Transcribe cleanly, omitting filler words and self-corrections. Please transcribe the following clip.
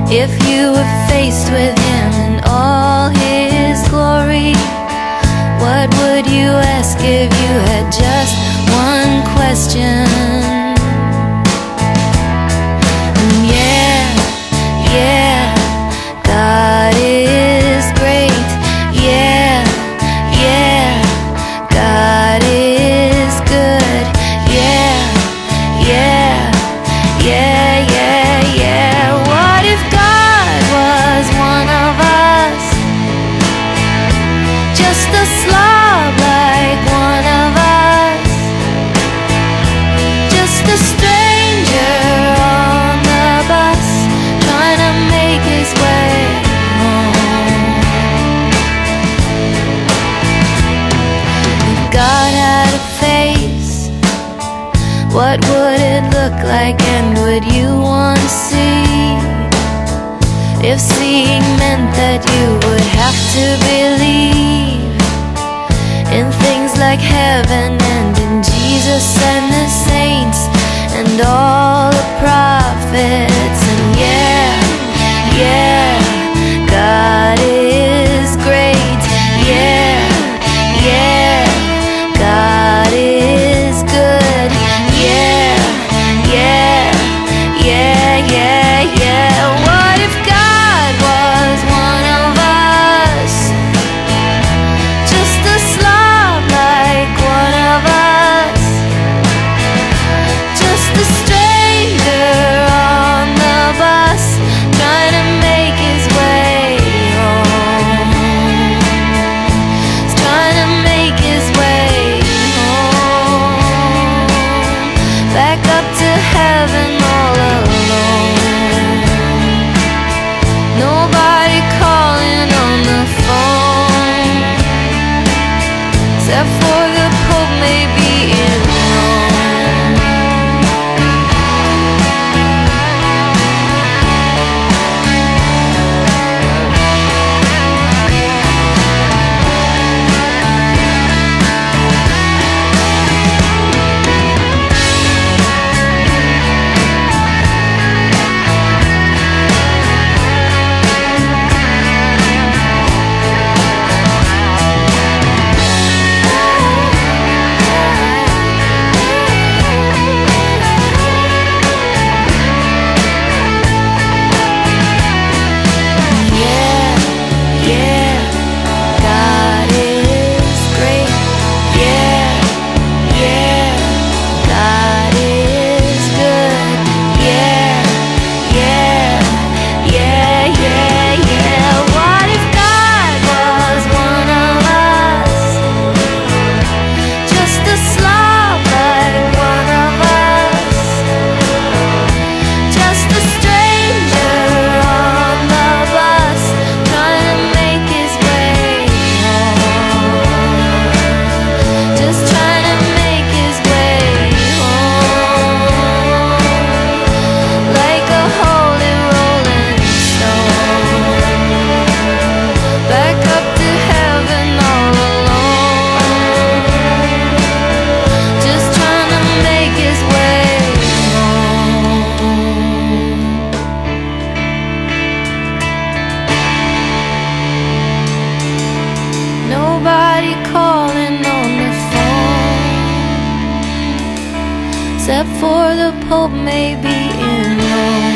If you were faced with him in all his glory, what would you ask if you had just one question? And yeah, God is great. Yeah, God is good. Yeah. What if God was one of us? Just a slob like one of us, just a stranger on the bus, trying to make his way home. If God had a face, what would it look like, and would you want to see? If seeing meant that you would have to believe in things like heaven and in Jesus and the saints and all the prophets. And yeah, God is great. Yeah, God is good. Yeah. What if God was one of us? Just a slob like one of us, just a stranger on the bus, trying to make his way home. He's trying to make his way home, back up to heaven all alone. Nobody calling on the phone, except for the Pope maybe in Rome. God is great. Yeah, God is good. Yeah. What if God was one of us? Just a slob like one of us, just a stranger on the bus, trying to make his way home, just trying to make his way home, like a holy rolling stone, back up to heaven all alone, just trying to make his way home. Nobody calling on the phone, except for the Pope maybe in Rome.